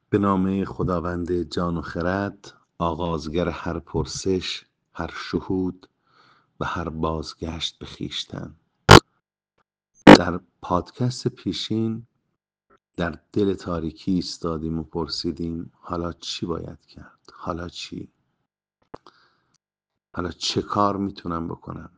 به نام خداوند جان و خرد، آغازگر هر پرسش، هر شهود و هر بازگشت به خویشتن. در پادکست پیشین در دل تاریکی ایستادیم و پرسیدیم حالا چی باید کرد؟ حالا چی؟ حالا چه کار میتونم بکنم؟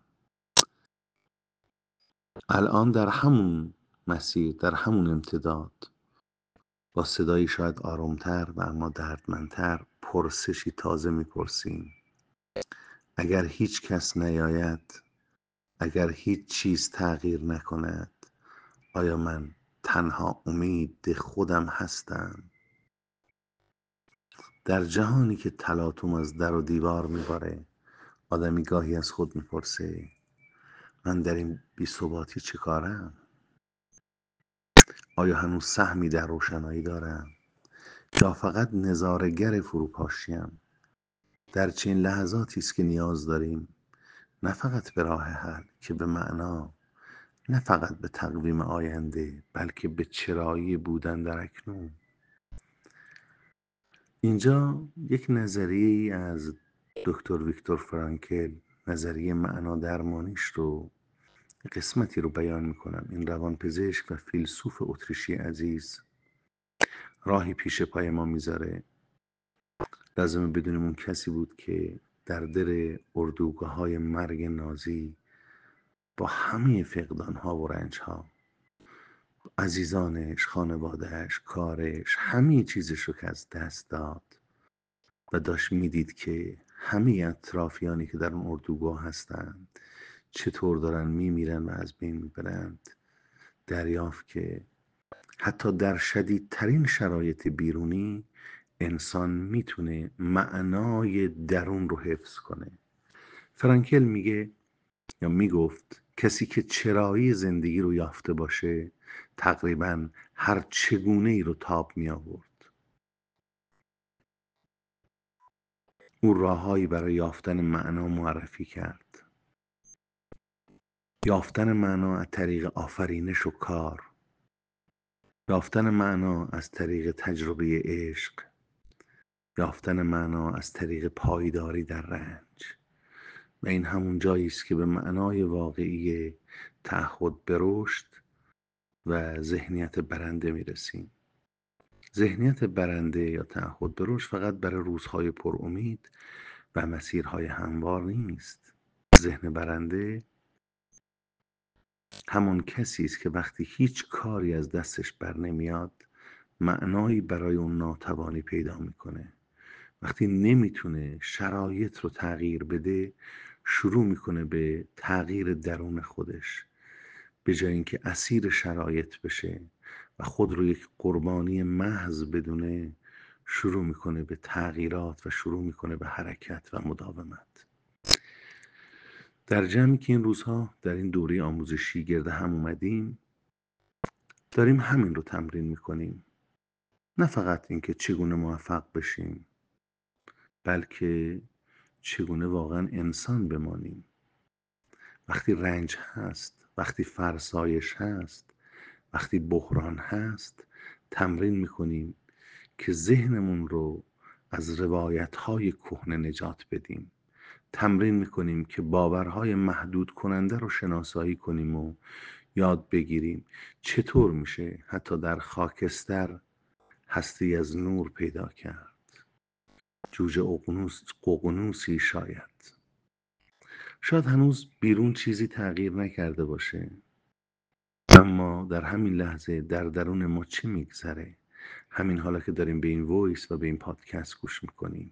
الان در همون مسیر، در همون امتداد، با صدایی شاید آرومتر و اما دردمندتر پرسشی تازه میپرسیم. اگر هیچ کس نیاید، اگر هیچ چیز تغییر نکند، آیا من تنها امید خودم هستم؟ در جهانی که تلاطم از در و دیوار میباره، آدمی گاهی از خود میپرسه من در این بی‌ثباتی چه کارم؟ آیا هنوز سهمی در روشنایی دارم؟ یا فقط نظاره‌گر فروپاشیم؟ در چنین لحظاتی است که نیاز داریم نه فقط به راه حل که به معنا، نه فقط به تقویم آینده، بلکه به چرایی بودن در اکنون. اینجا یک نظریه از دکتر ویکتور فرانکل، نظریه معنا درمانیش رو، قسمتی رو بیان میکنم. این روانپزشک و فیلسوف اتریشی عزیز راهی پیش پای ما میذاره. لازمه بدونیم اون کسی بود که در دل اردوگاه‌های مرگ نازی با همه فقدان‌ها و رنج‌ها، عزیزانش، خانوادهش، کارش، همه چیزش رو که از دست داد و داشت میدید که همه اطرافیانی که در اون اردوگاه هستند چطور دارن میمیرن و از بین میبرند. دریافت که حتی در شدیدترین شرایط بیرونی انسان میتونه معنای درون رو حفظ کنه. فرانکل میگه یا میگفت کسی که چرایی زندگی رو یافته باشه تقریبا هر چگونه ای رو تاب می آورد. او راههایی برای یافتن معنا معرفی کرد. یافتن معنا از طریق آفرینش و کار، یافتن معنا از طریق تجربه عشق، یافتن معنا از طریق پایداری در رنج. و این همون جایی است که به معنای واقعی تعهد به رشد و ذهنیت برنده میرسیم. ذهنیت برنده یا تعهد به رشد فقط برای روزهای پر امید و مسیرهای هموار نیست. ذهن برنده همون کسی است که وقتی هیچ کاری از دستش بر نمیاد معنایی برای اون ناتوانی پیدا میکنه. وقتی نمیتونه شرایط رو تغییر بده شروع میکنه به تغییر درون خودش. به جای اینکه اسیر شرایط بشه و خود رو یک قربانی محض بدونه، شروع میکنه به تغییرات و شروع میکنه به حرکت و مداومت. در جمعی که این روزها در این دوره آموزشی گرد هم اومدیم داریم همین رو تمرین میکنیم. نه فقط اینکه چگونه موفق بشیم، بلکه چگونه واقعا انسان بمانیم. وقتی رنج هست، وقتی فرسایش هست، وقتی بحران هست، تمرین میکنیم که ذهنمون رو از روایت‌های کهنه نجات بدیم. تمرین میکنیم که باورهای محدود کننده رو شناسایی کنیم و یاد بگیریم چطور میشه حتی در خاکستر هستی از نور پیدا کرد. جوجه ققنوسی شاید هنوز بیرون چیزی تغییر نکرده باشه، اما در همین لحظه در درون ما چه میگذره؟ همین حالا که داریم به این وایس و به این پادکست گوش میکنیم،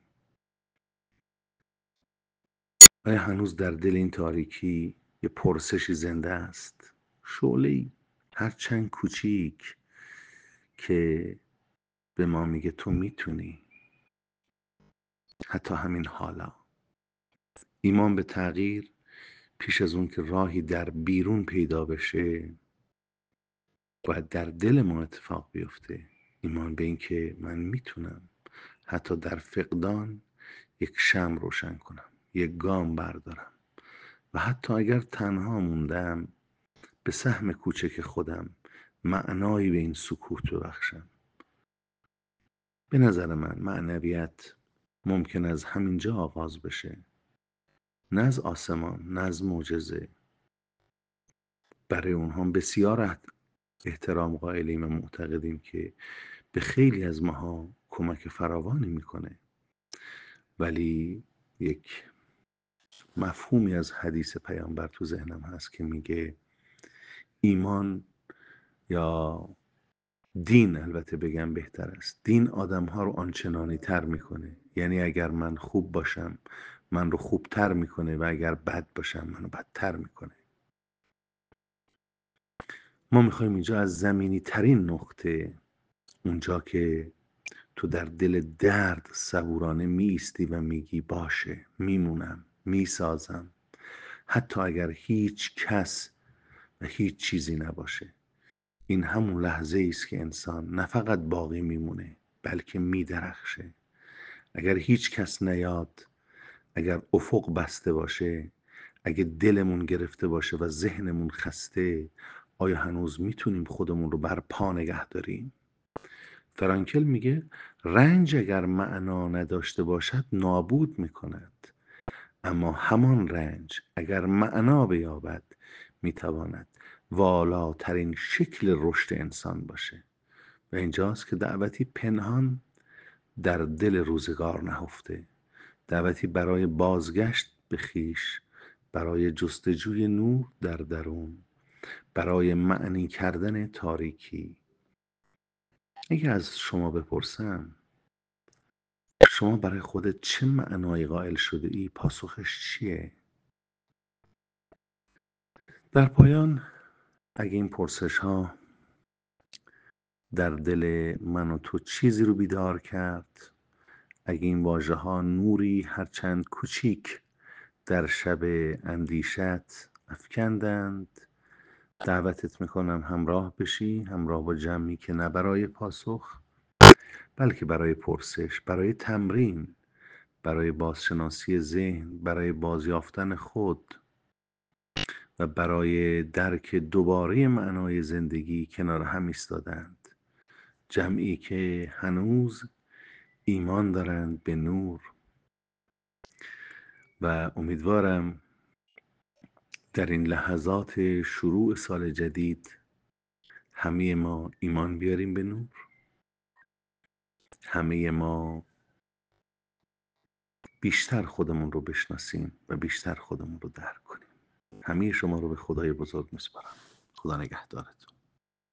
آیا هنوز در دل این تاریکی یه پرسشی زنده است؟ شعله‌ای هرچند کوچیک که به ما میگه تو میتونی. حتی همین حالا ایمان به تغییر پیش از اون که راهی در بیرون پیدا بشه باید در دل ما اتفاق بیفته. ایمان به این که من میتونم حتی در فقدان یک شمع روشن کنم، یک گام بردارم و حتی اگر تنها موندم به سهم کوچک خودم معنایی به این سکوت ببخشم. به نظر من معنویت ممکن از همینجا آغاز بشه، نه از آسمان، نه از معجزه. برای اونها بسیار احترام قائلیم و معتقدیم که به خیلی از ماها کمک فراوانی میکنه، ولی یک مفهومی از حدیث پیامبر تو ذهنم هست که میگه ایمان یا دین، البته بگم بهتر است، دین آدم ها رو آنچنانی تر میکنه. یعنی اگر من خوب باشم من رو خوبتر میکنه و اگر بد باشم منو بدتر میکنه. ما میخوایم اینجا از زمینی ترین نقطه، اونجا که تو در دل درد صبورانه میستی و میگی باشه، میمونم، میسازم، حتی اگر هیچ کس و هیچ چیزی نباشه. این همون لحظه است که انسان نه فقط باقی میمونه بلکه میدرخشه. اگر هیچ کس نیاد، اگر افق بسته باشه، اگه دلمون گرفته باشه و ذهنمون خسته، آیا هنوز میتونیم خودمون رو بر پا نگه داریم؟ فرانکل میگه رنج اگر معنا نداشته باشد نابود میکند، اما همان رنج اگر معنا بیابد میتواند والاترین شکل رشد انسان باشه. و اینجاست که دعوتی پنهان در دل روزگار نهفته، دعوتی برای بازگشت به خویش، برای جستجوی نور در درون، برای معنی کردن تاریکی. اگه از شما بپرسم شما برای خودت چه معنایی قائل شده ای، پاسخش چیه؟ در پایان اگه این پرسش ها در دل من و تو چیزی رو بیدار کرد، اگه این واژه ها نوری هرچند کوچیک در شب اندیشت افکندند، دعوتت میکنم همراه بشی، همراه با جمعی که نه برای پاسخ بلکه برای پرسش، برای تمرین، برای بازشناسی ذهن، برای بازیافتن خود و برای درک دوباره معنای زندگی کنار هم ایستادند. جمعی که هنوز ایمان دارند به نور و امیدوارم در این لحظات شروع سال جدید همه ما ایمان بیاریم به نور، همه ما بیشتر خودمون رو بشناسیم و بیشتر خودمون رو درک کنیم. همه شما رو به خدای بزرگ میسپارم. خدا نگهدارتون.